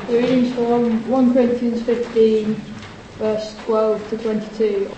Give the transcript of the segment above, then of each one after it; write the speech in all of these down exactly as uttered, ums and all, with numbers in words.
The readings from First Corinthians fifteen, verse twelve to twenty-two.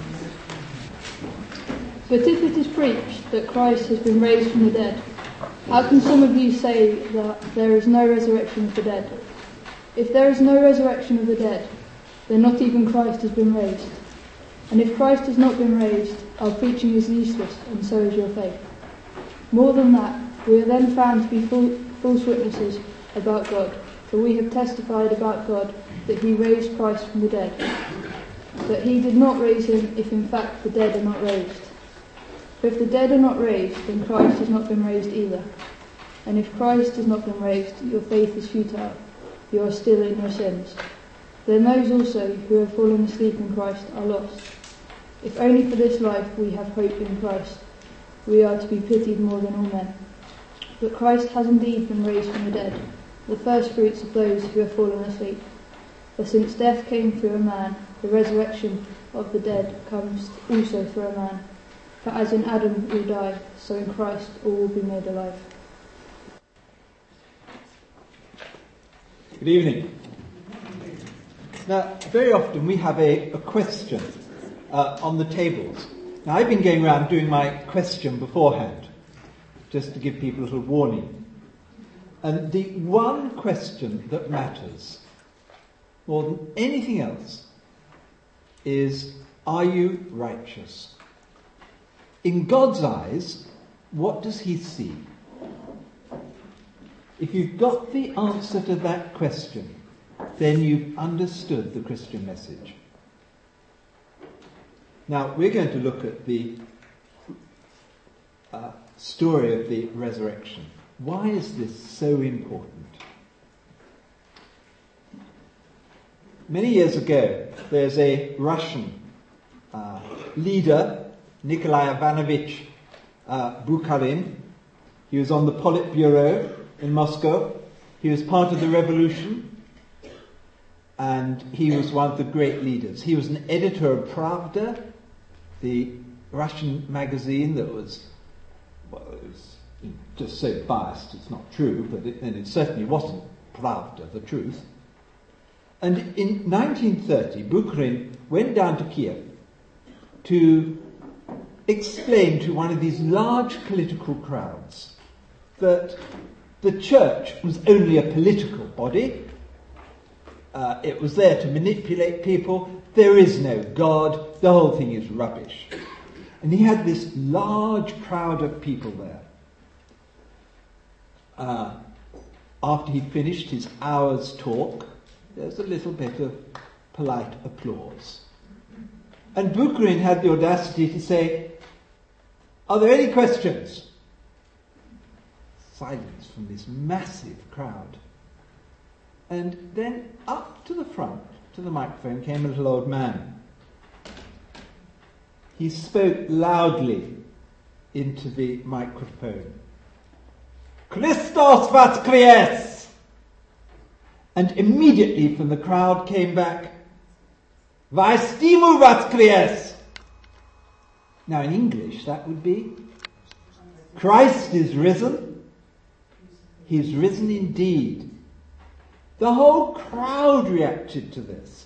But if it is preached that Christ has been raised from the dead, how can some of you say that there is no resurrection of the dead? If there is no resurrection of the dead, then not even Christ has been raised. And if Christ has not been raised, our preaching is useless, and so is your faith. More than that, we are then found to be full, false witnesses about God, for we have testified about God that he raised Christ from the dead. But he did not raise him if in fact the dead are not raised. For if the dead are not raised, then Christ has not been raised either. And if Christ has not been raised, your faith is futile. You are still in your sins. Then those also who have fallen asleep in Christ are lost. If only for this life we have hope in Christ, we are to be pitied more than all men. But Christ has indeed been raised from the dead, the first fruits of those who have fallen asleep. For since death came through a man, the resurrection of the dead comes also through a man. For as in Adam all die, so in Christ all will be made alive. Good evening. Now, very often we have a, a question uh, on the tables. Now, I've been going around doing my question beforehand, just to give people a little warning. And the one question that matters more than anything else is, are you righteous? In God's eyes, what does he see? If you've got the answer to that question, then you've understood the Christian message. Now, we're going to look at the uh, story of the resurrection. Why is this so important? Many years ago, there's a Russian uh, leader, Nikolai Ivanovich uh, Bukharin. He was on the Politburo in Moscow. He was part of the revolution, and he was one of the great leaders. He was an editor of Pravda, the Russian magazine that was, well, it was just so biased it's not true, but it, and it certainly wasn't Pravda, the truth. And in nineteen thirty, Bukharin went down to Kiev to explain to one of these large political crowds that the church was only a political body. Uh, it was there to manipulate people. There is no God. The whole thing is rubbish. And he had this large crowd of people there. Uh, after he finished his hour's talk, there's a little bit of polite applause. And Bukharin had the audacity to say, "Are there any questions?" Silence from this massive crowd. And then up to the front, to the microphone, came a little old man. He spoke loudly into the microphone. "Christos Vaskres!" And immediately from the crowd came back, "Vaistimu Vaskres!" Now in English that would be, "Christ is risen. He's risen indeed." The whole crowd reacted to this.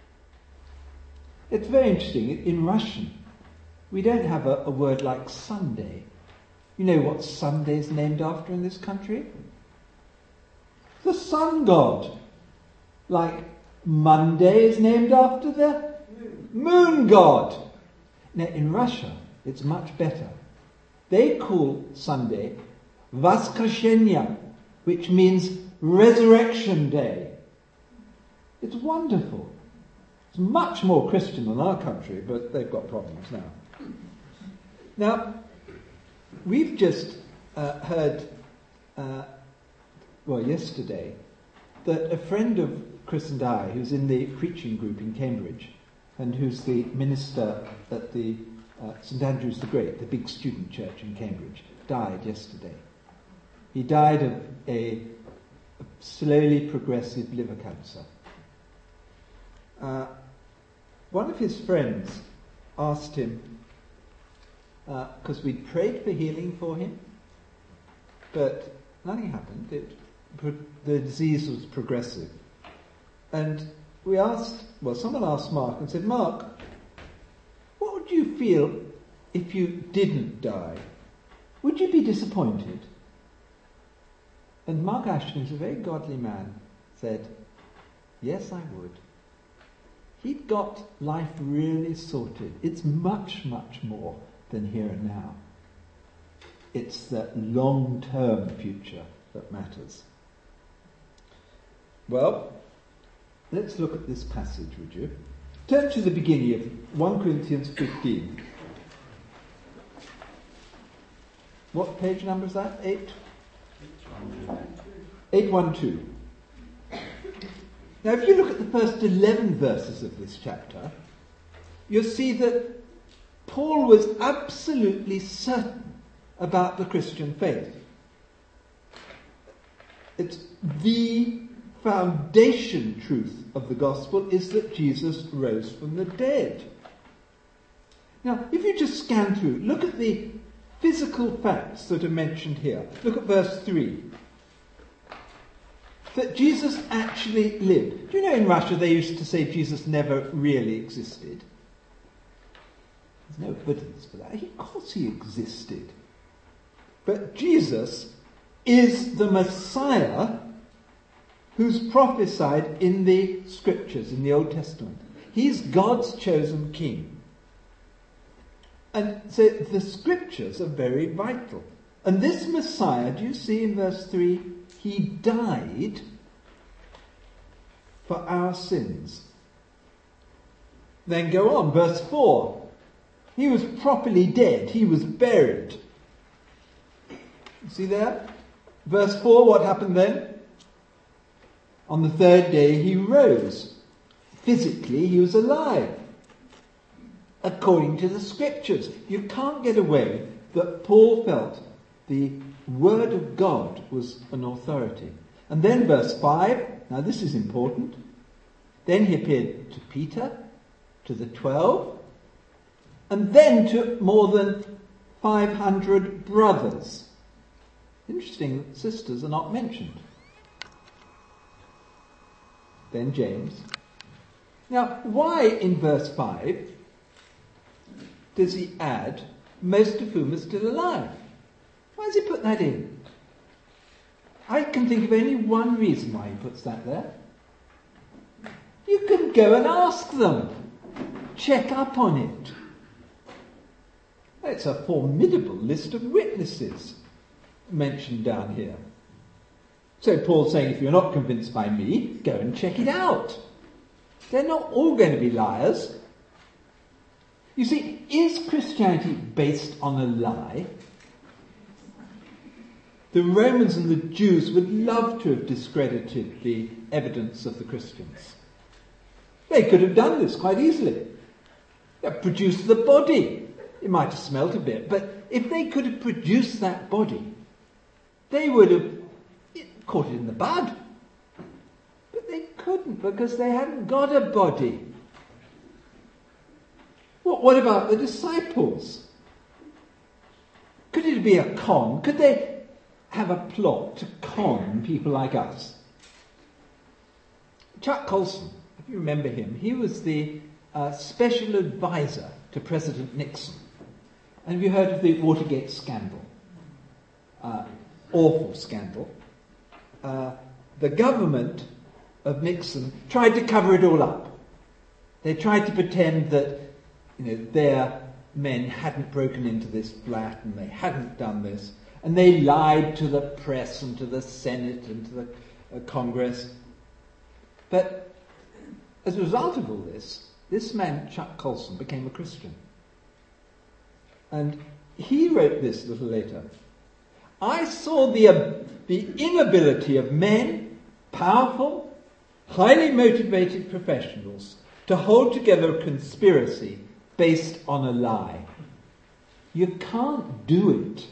It's very interesting. In Russian, we don't have a, a word like Sunday. You know what Sunday is named after in this country? The sun god. Like Monday is named after the moon god. Now in Russia, it's much better. They call Sunday Voskreshenye, which means Resurrection Day. It's wonderful. It's much more Christian than our country, but they've got problems now. Now, we've just uh, heard, uh, well, yesterday, that a friend of Chris and I, who's in the preaching group in Cambridge, and who's the minister at the uh, St Andrew's the Great, the big student church in Cambridge, died yesterday. He died of a slowly progressive liver cancer. Uh, one of his friends asked him, because uh, we'd prayed for healing for him, but nothing happened. It, pro- the disease was progressive. And we asked, well, someone asked Mark and said, Mark, what would you feel if you didn't die? Would you be disappointed? And Mark Ashton, who's a very godly man, said, yes, I would. He'd got life really sorted. It's much, much more than here and now. It's the long-term future that matters. Well, let's look at this passage, would you? Turn to the beginning of First Corinthians fifteen. What page number is that? Eight? eight one two. Now, if you look at the first eleven verses of this chapter, you'll see that Paul was absolutely certain about the Christian faith. It's the foundation truth of the gospel is that Jesus rose from the dead. Now, if you just scan through, look at the physical facts that are mentioned here. Look at verse three. That Jesus actually lived. Do you know in Russia they used to say Jesus never really existed? There's no evidence for that. Of course he existed. But Jesus is the Messiah who's prophesied in the scriptures, in the Old Testament. He's God's chosen king. And so the scriptures are very vital. And this Messiah, do you see in verse three, he died for our sins. Then go on, verse four. He was properly dead. He was buried. See there? Verse four, what happened then? On the third day he rose. Physically he was alive. According to the scriptures. You can't get away that Paul felt the word of God was an authority. And then verse five, now this is important. Then he appeared to Peter, to the twelve, and then to more than five hundred brothers. Interesting that sisters are not mentioned. Then James. Now, why in verse five does he add, most of whom are still alive? Why does he put that in? I can think of only one reason why he puts that there. You can go and ask them. Check up on it. It's a formidable list of witnesses mentioned down here. So Paul's saying, if you're not convinced by me, go and check it out. They're not all going to be liars. You see, is Christianity based on a lie? The Romans and the Jews would love to have discredited the evidence of the Christians. They could have done this quite easily. They produced the body. It might have smelt a bit, but if they could have produced that body, they would have caught it in the bud. But they couldn't because they hadn't got a body. What, what about the disciples? Could it be a con? Could they have a plot to con people like us? Chuck Colson, if you remember him, he was the uh, special advisor to President Nixon. And have you heard of the Watergate scandal? Uh, awful scandal. Uh, the government of Nixon tried to cover it all up. They tried to pretend that, you know, their men hadn't broken into this flat and they hadn't done this. And they lied to the press and to the Senate and to the uh, Congress. But as a result of all this, this man, Chuck Colson, became a Christian. And he wrote this a little later. I saw the, uh, the inability of men, powerful, highly motivated professionals, to hold together a conspiracy based on a lie. You can't do it.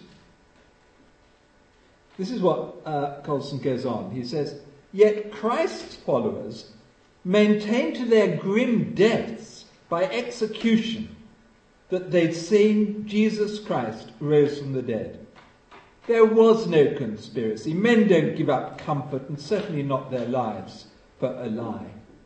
This is what uh, Colson goes on. He says, yet Christ's followers maintain to their grim deaths by execution that they'd seen Jesus Christ rose from the dead. There was no conspiracy. Men don't give up comfort, and certainly not their lives, for a lie.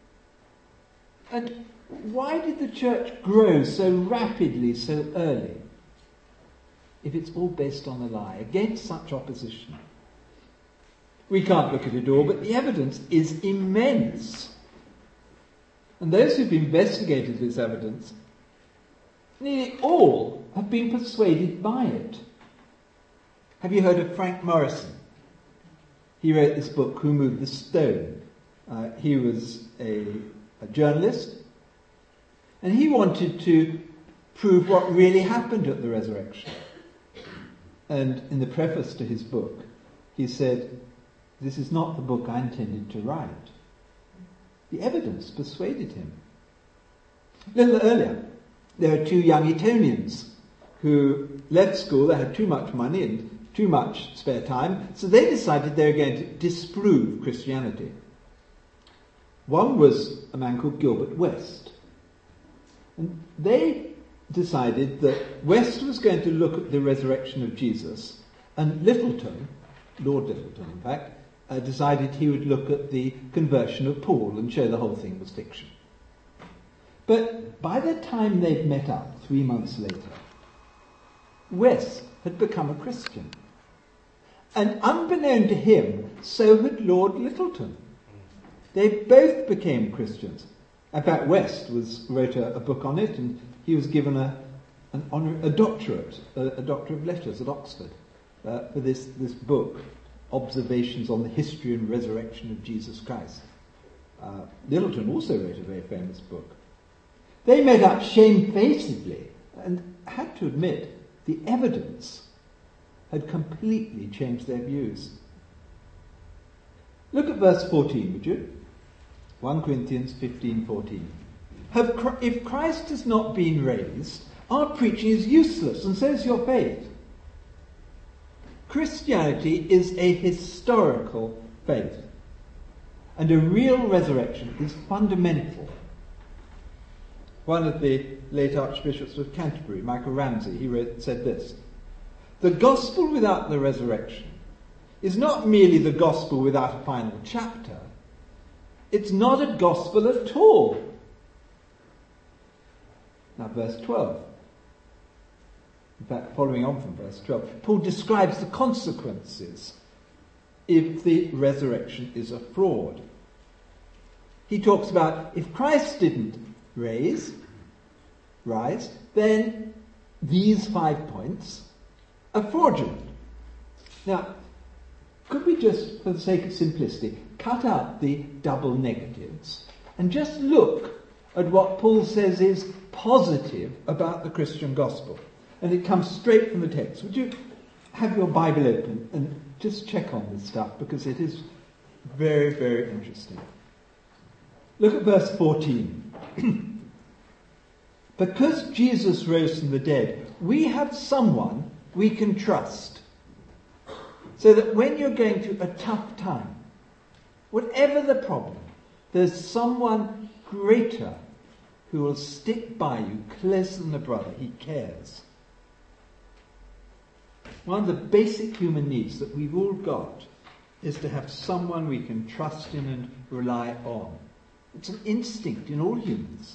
And why did the church grow so rapidly so early if it's all based on a lie, against such opposition? We can't look at it all, but the evidence is immense. And those who've investigated this evidence, nearly all have been persuaded by it. Have you heard of Frank Morison? He wrote this book, Who Moved the Stone? Uh, he was a, a journalist, and he wanted to prove what really happened at the resurrection. And in the preface to his book, he said, "This is not the book I intended to write." The evidence persuaded him. A little earlier, there were two young Etonians who left school. They had too much money and too much spare time, so they decided they were going to disprove Christianity. One was a man called Gilbert West. And they decided that West was going to look at the resurrection of Jesus, and Littleton, Lord Littleton in fact, uh, decided he would look at the conversion of Paul and show the whole thing was fiction. But by the time they'd met up, three months later, West had become a Christian. And unbeknown to him, so had Lord Littleton. They both became Christians. In fact, West was wrote a, a book on it, and he was given a an honor, a doctorate, a, a doctor of letters at Oxford, uh, for this this book, Observations on the History and Resurrection of Jesus Christ. Uh, Littleton also wrote a very famous book. They met up shamefacedly, and had to admit the evidence had completely changed their views. Look at verse fourteen, would you? First Corinthians fifteen fourteen. Have, if Christ has not been raised, our preaching is useless, and so is your faith. Christianity is a historical faith, and a real resurrection is fundamental. One of the late archbishops of Canterbury, Michael Ramsey, he wrote, said this: "The gospel without the resurrection is not merely the gospel without a final chapter. It's not a gospel at all." Now verse twelve. In fact, following on from verse twelve, Paul describes the consequences if the resurrection is a fraud. He talks about if Christ didn't raise, rise, then these five points are fraudulent. Now, could we just, for the sake of simplicity, cut out the double negatives and just look at what Paul says is positive about the Christian gospel? And it comes straight from the text. Would you have your Bible open and just check on this stuff, because it is very, very interesting. Look at verse fourteen. Because Jesus rose from the dead, we have someone we can trust. So that when you're going through a tough time, whatever the problem, there's someone greater who will stick by you closer than a brother. He cares. One of the basic human needs that we've all got is to have someone we can trust in and rely on. It's an instinct in all humans.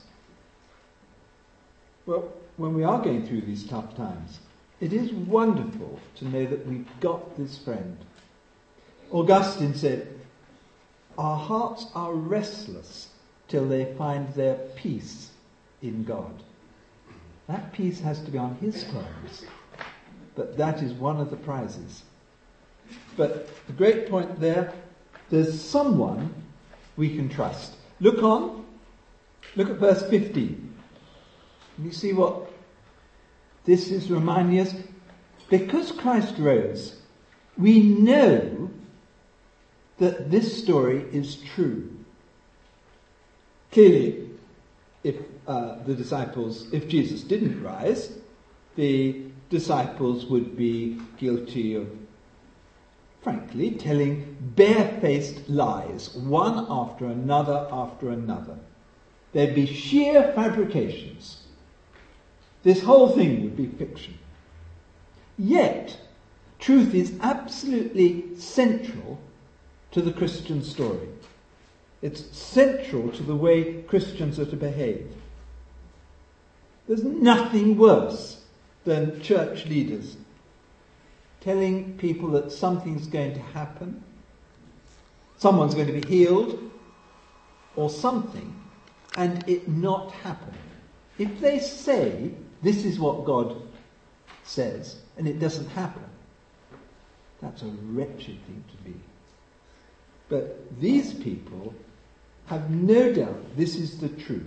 Well, when we are going through these tough times, it is wonderful to know that we've got this friend. Augustine said, "Our hearts are restless till they find their peace in God." That peace has to be on his terms, but that is one of the prizes. But the great point there, there's someone we can trust. Look on, look at verse fifteen. You see what this is reminding us? Because Christ rose, we know that this story is true. Clearly, if uh, the disciples, if Jesus didn't rise, the disciples would be guilty of, frankly, telling barefaced lies, one after another after another. There'd be sheer fabrications. This whole thing would be fiction. Yet, truth is absolutely central to the Christian story. It's central to the way Christians are to behave. There's nothing worse than church leaders telling people that something's going to happen, someone's going to be healed, or something, and it not happen. If they say, this is what God says, and it doesn't happen, that's a wretched thing to be. But these people have no doubt this is the truth.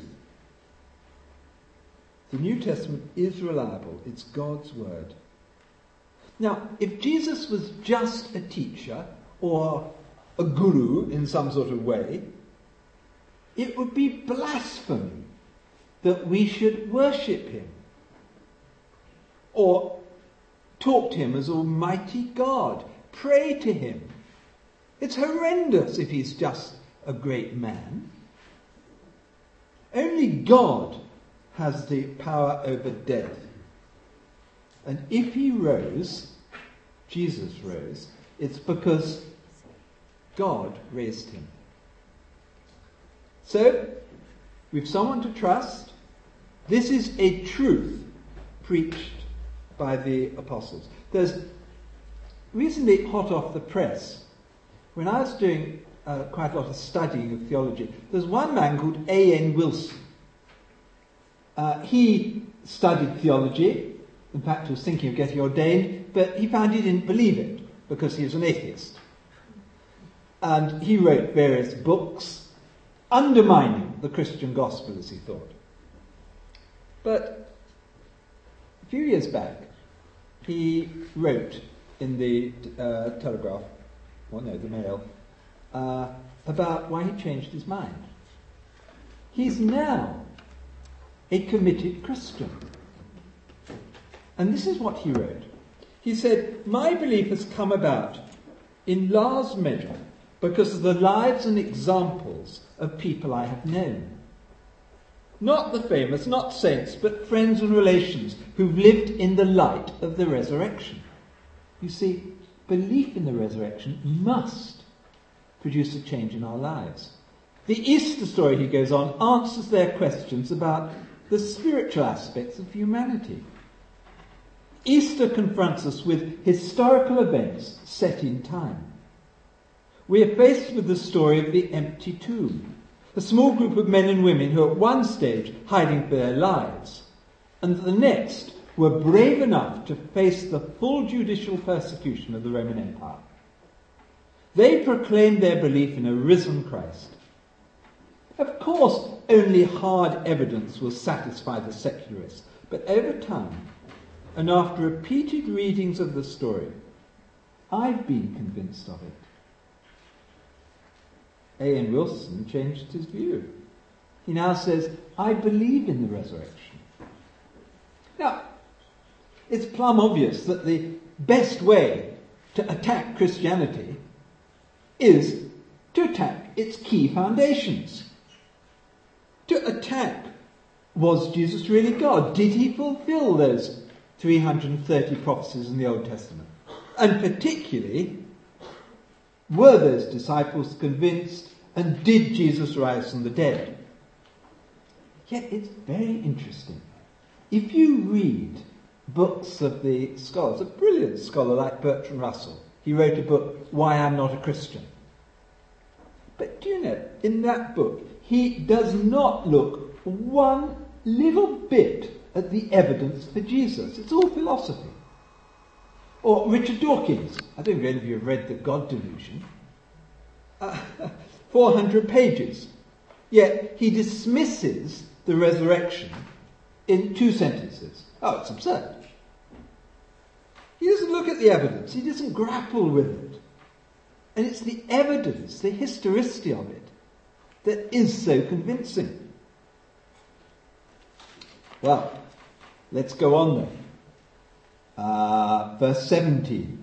The New Testament is reliable. It's God's word. Now, if Jesus was just a teacher or a guru in some sort of way, it would be blasphemy that we should worship him or talk to him as Almighty God, pray to him. It's horrendous if he's just a great man. Only God has the power over death. And if he rose, Jesus rose, it's because God raised him. So, we've someone to trust. This is a truth preached by the apostles. There's recently, hot off the press, when I was doing uh, quite a lot of studying of theology, there's one man called A N Wilson. Uh, he studied theology. In fact, he was thinking of getting ordained, but he found he didn't believe it because he was an atheist. And he wrote various books undermining the Christian gospel, as he thought. But a few years back, he wrote in the uh, Telegraph, or no, the Mail, uh, about why he changed his mind. He's now a committed Christian. And this is what he wrote. He said, "My belief has come about in large measure because of the lives and examples of people I have known. Not the famous, not saints, but friends and relations who've lived in the light of the resurrection." You see, belief in the resurrection must produce a change in our lives. The Easter story, he goes on, answers their questions about the spiritual aspects of humanity. Easter confronts us with historical events set in time. We are faced with the story of the empty tomb, a small group of men and women who at one stage hiding for their lives, and at the next were brave enough to face the full judicial persecution of the Roman Empire. They proclaimed their belief in a risen Christ. Of course, only hard evidence will satisfy the secularists, but over time, and after repeated readings of the story, I've been convinced of it. A N Wilson changed his view. He now says, I believe in the resurrection. Now, it's plumb obvious that the best way to attack Christianity is to attack its key foundations. To attack, was Jesus really God? Did he fulfill those three hundred thirty prophecies in the Old Testament? And particularly, were those disciples convinced, and did Jesus rise from the dead? Yet it's very interesting. If you read books of the scholars, a brilliant scholar like Bertrand Russell, he wrote a book, Why I'm Not a Christian. But do you know, in that book, he does not look one little bit at the evidence for Jesus. It's all philosophy. Or Richard Dawkins, I don't know if any of you have read The God Delusion, uh, four hundred pages. Yet he dismisses the resurrection in two sentences. Oh, it's absurd. He doesn't look at the evidence. He doesn't grapple with it. And it's the evidence, the historicity of it, that is so convincing. Well, let's go on then. Uh, verse seventeen.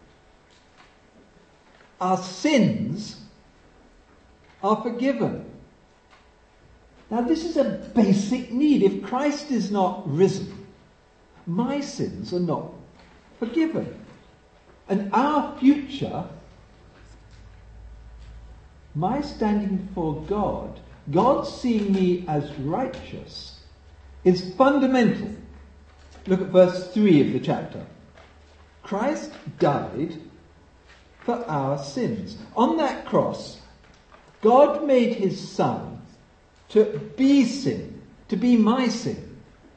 Our sins are forgiven. Now this is a basic need. If Christ is not risen, my sins are not forgiven. And our future my standing before God, God seeing me as righteous, is fundamental. Look at verse three of the chapter. Christ died for our sins. On that cross, God made his Son to be sin, to be my sin.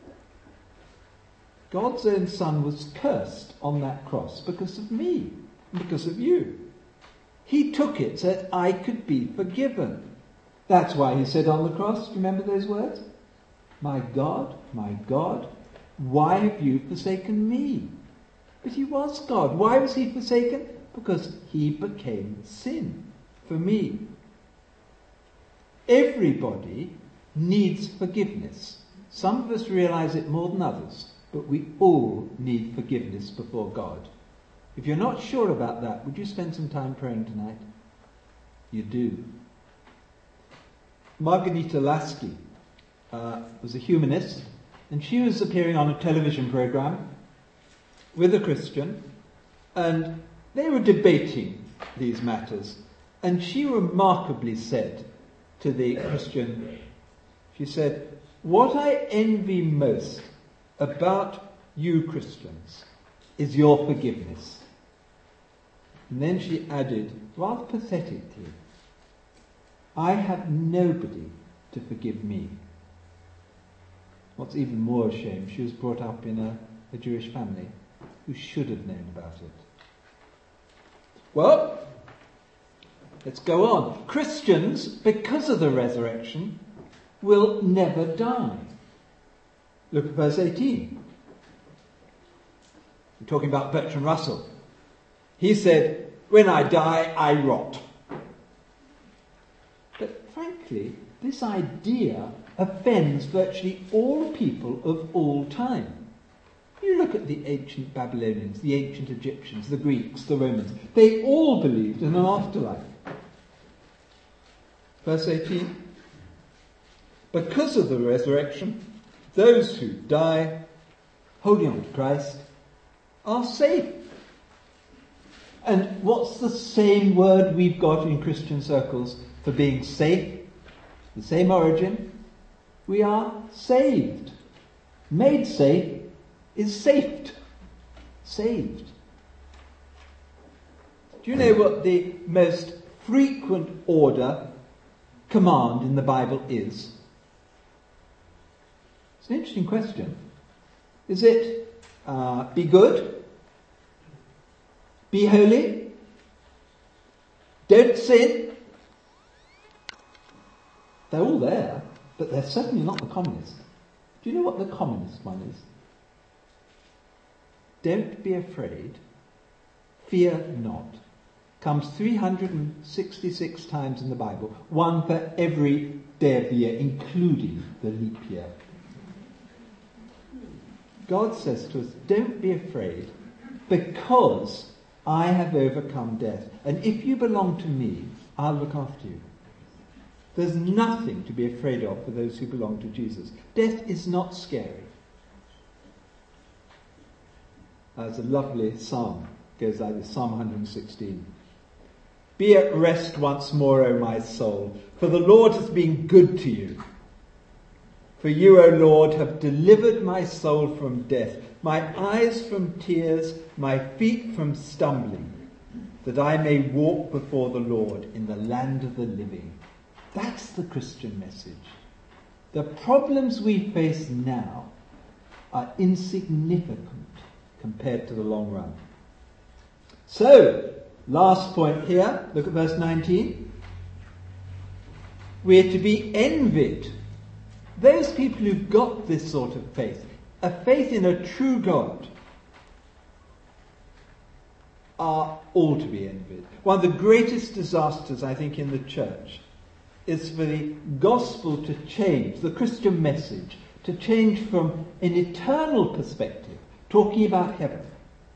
God's own Son was cursed on that cross because of me, because of you. He took it so that I could be forgiven. That's why he said on the cross, remember those words? My God, my God, why have you forsaken me? But he was God. Why was he forsaken? Because he became sin for me. Everybody needs forgiveness. Some of us realize it more than others, but we all need forgiveness before God. If you're not sure about that, would you spend some time praying tonight? You do. Margarita Lasky uh, was a humanist, and she was appearing on a television program with a Christian, and they were debating these matters. And she remarkably said to the Christian, she said, "What I envy most about you Christians is your forgiveness." And then she added, rather pathetically, "I have nobody to forgive me." What's even more a shame, she was brought up in a, a Jewish family who should have known about it. Well, let's go on. Christians, because of the resurrection, will never die. Look at verse eighteen. We're talking about Bertrand Russell. He said, "When I die, I rot." But frankly, this idea offends virtually all people of all time. You look at the ancient Babylonians, the ancient Egyptians, the Greeks, the Romans. They all believed in an afterlife. Verse eighteen. Because of the resurrection, those who die, holding on to Christ, are safe. And what's the same word we've got in Christian circles for being safe? The same origin. We are saved. Made safe is saved. Saved. Do you know what the most frequent order, command in the Bible is? It's an interesting question. Is it uh, be good? Be holy? Don't sin? They're all there, but they're certainly not the commonest. Do you know what the commonest one is? Don't be afraid. Fear not. Comes three hundred sixty-six times in the Bible. One for every day of the year, including the leap year. God says to us, don't be afraid, because I have overcome death. And if you belong to me, I'll look after you. There's nothing to be afraid of for those who belong to Jesus. Death is not scary. There's a lovely psalm, goes like this, Psalm one hundred sixteen. Be at rest once more, O my soul, for the Lord has been good to you. For you, O Lord, have delivered my soul from death, my eyes from tears, my feet from stumbling, that I may walk before the Lord in the land of the living. That's the Christian message. The problems we face now are insignificant compared to the long run. So, last point here, look at verse nineteen. We're to be envied. Those people who've got this sort of faith, a faith in a true God, are all to be envied. One of the greatest disasters, I think, in the church is for the gospel to change, the Christian message, to change from an eternal perspective, talking about heaven,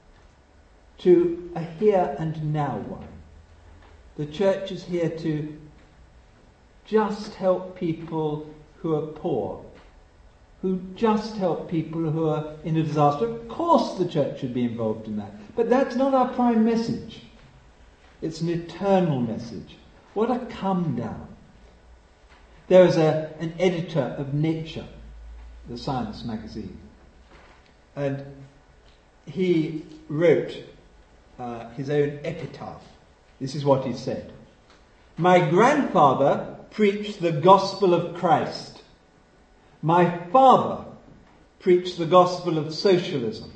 to a here and now one. The church is here to just help people who are poor, who just help people who are in a disaster. Of course the church should be involved in that, but that's not our prime message. It's an eternal message. What a come down. There was a, an editor of Nature, the science magazine, and he wrote uh, his own epitaph. This is what he said. My grandfather preached the gospel of Christ. My father preached the gospel of socialism.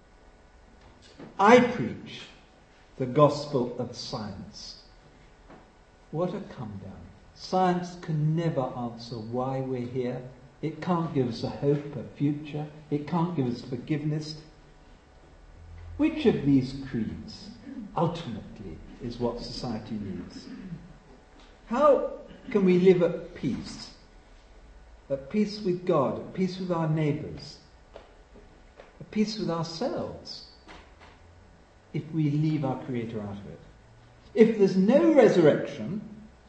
I preach the gospel of science. What a come down. Science can never answer why we're here. It can't give us a hope, a future. It can't give us forgiveness. Which of these creeds ultimately is what society needs? How can we live at peace? At peace with God, at peace with our neighbours, at peace with ourselves, if we leave our Creator out of it. If there's no resurrection,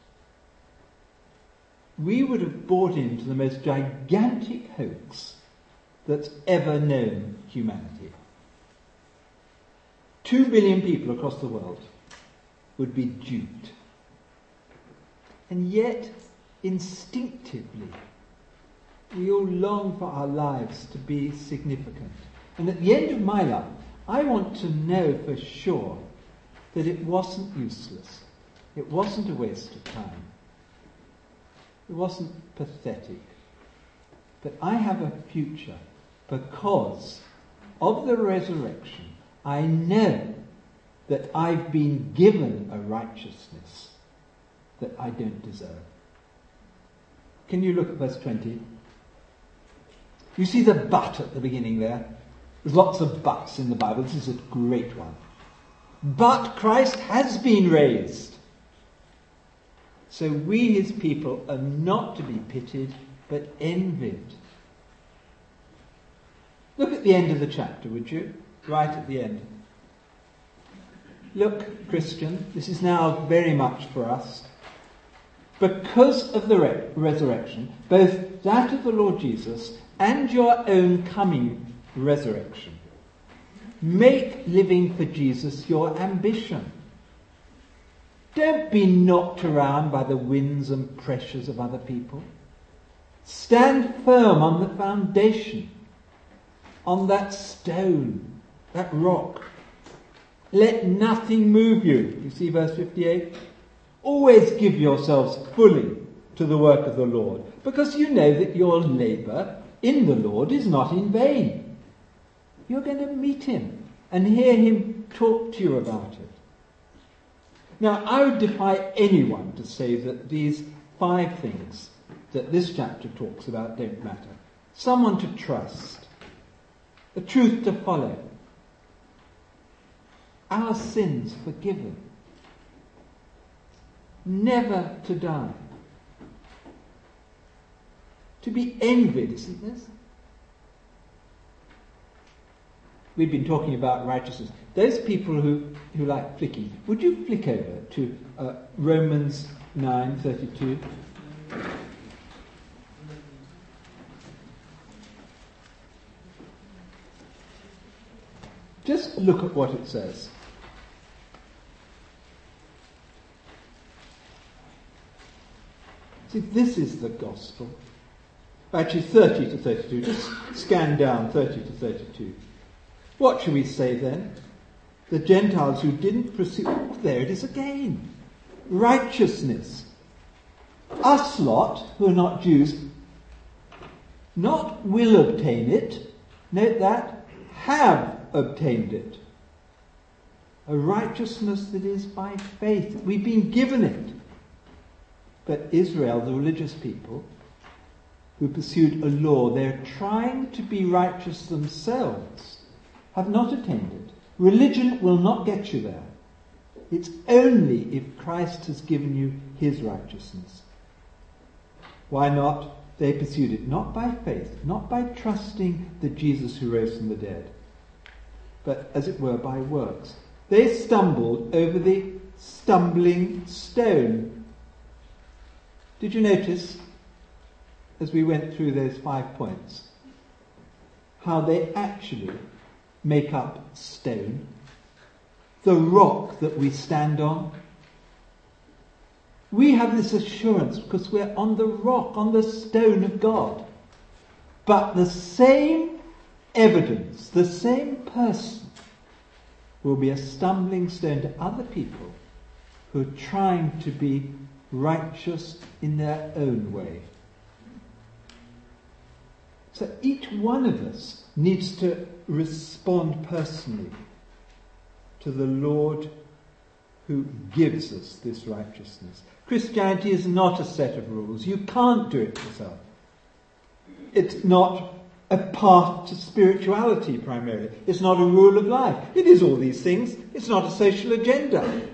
we would have bought into the most gigantic hoax that's ever known humanity. Two billion people across the world would be duped. And yet, instinctively, we all long for our lives to be significant. And at the end of my life, I want to know for sure that it wasn't useless. It wasn't a waste of time. It wasn't pathetic. But I have a future because of the resurrection. I know that I've been given a righteousness that I don't deserve. Can you look at verse twenty? You see the but at the beginning there? There's lots of buts in the Bible. This is a great one. But Christ has been raised. So we, his people, are not to be pitied, but envied. Look at the end of the chapter, would you? Right at the end. Look, Christian, this is now very much for us. Because of the re- resurrection, both that of the Lord Jesus and your own coming resurrection, make living for Jesus your ambition. Don't be knocked around by the winds and pressures of other people. Stand firm on the foundation, on that stone, that rock. Let nothing move you. You see verse fifty-eight? Always give yourselves fully to the work of the Lord, because you know that your labour in the Lord is not in vain. You're going to meet him and hear him talk to you about it. Now, I would defy anyone to say that these five things that this chapter talks about don't matter. Someone to trust, a truth to follow, our sins forgiven, never to die, to be envied, isn't this? We've been talking about righteousness. Those people who, who like flicking, would you flick over to uh, Romans nine thirty-two? Just look at what it says. See, this is the gospel. Actually, thirty to thirty-two. Just scan down thirty to thirty-two. What shall we say then? The Gentiles who didn't pursue... Oh, there it is again. Righteousness. Us lot, who are not Jews, not will obtain it. Note that. Have obtained it. A righteousness that is by faith. We've been given it. But Israel, the religious people, who pursued a law, they're trying to be righteous themselves, have not attained it. Religion will not get you there. It's only if Christ has given you his righteousness. Why not? They pursued it not by faith, not by trusting the Jesus who rose from the dead, but as it were by works. They stumbled over the stumbling stone. Did you notice, as we went through those five points, how they actually make up stone, the rock that we stand on? We have this assurance because we're on the rock, on the stone of God. But the same evidence, the same person will be a stumbling stone to other people who are trying to be righteous in their own way. So each one of us needs to respond personally to the Lord who gives us this righteousness. Christianity is not a set of rules. You can't do it yourself. It's not a path to spirituality primarily. It's not a rule of life. It is all these things. It's not a social agenda. It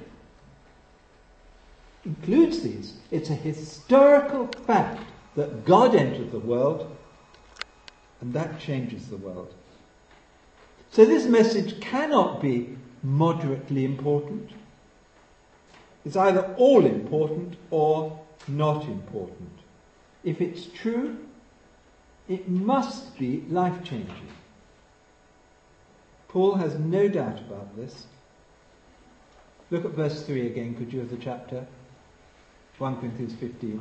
includes these. It's a historical fact that God entered the world, and that changes the world. So this message cannot be moderately important. It's either all important or not important. If it's true, it must be life-changing. Paul has no doubt about this. Look at verse three again, could you, of the chapter? First Corinthians fifteen.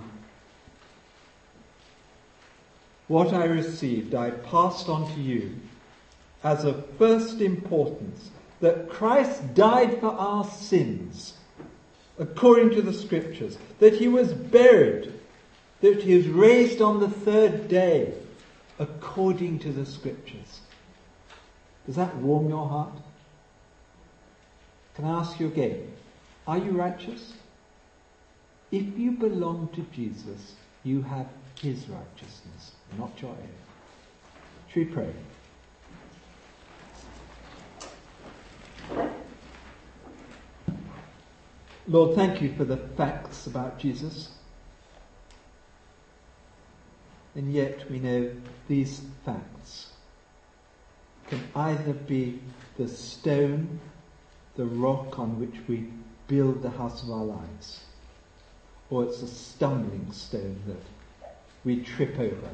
What I received I passed on to you as of first importance, that Christ died for our sins, according to the Scriptures, that he was buried, that he was raised on the third day, according to the Scriptures. Does that warm your heart? Can I ask you again, are you righteous? If you belong to Jesus, you have his righteousness, not your own. Should we pray? Lord, thank you for the facts about Jesus. And yet we know these facts can either be the stone, the rock on which we build the house of our lives, or it's a stumbling stone that we trip over.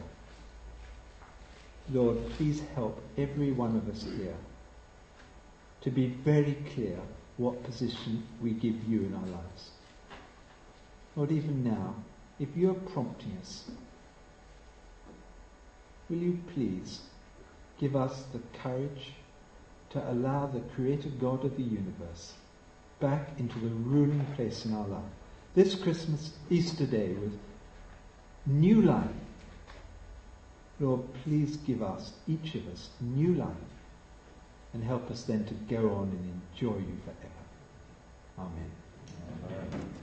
Lord, please help every one of us here to be very clear what position we give you in our lives. Lord, even now, if you're prompting us, will you please give us the courage to allow the Creator God of the universe back into the ruling place in our life. This Christmas, Easter Day, with new life. Lord, please give us, each of us, new life, and help us then to go on and enjoy you forever. Amen. Amen.